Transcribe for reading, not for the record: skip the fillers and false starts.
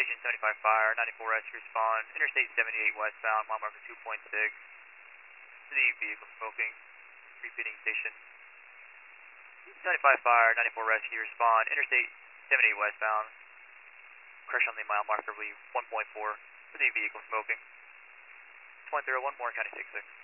Station 75 fire, 94 rescue respond, Interstate 78 westbound, mile marker 2.6. To the vehicle smoking, repeating station 75 fire, 94 rescue respond, Interstate 78 westbound, crush on the mile marker 1.4. To the vehicle smoking. 101 more, County 66.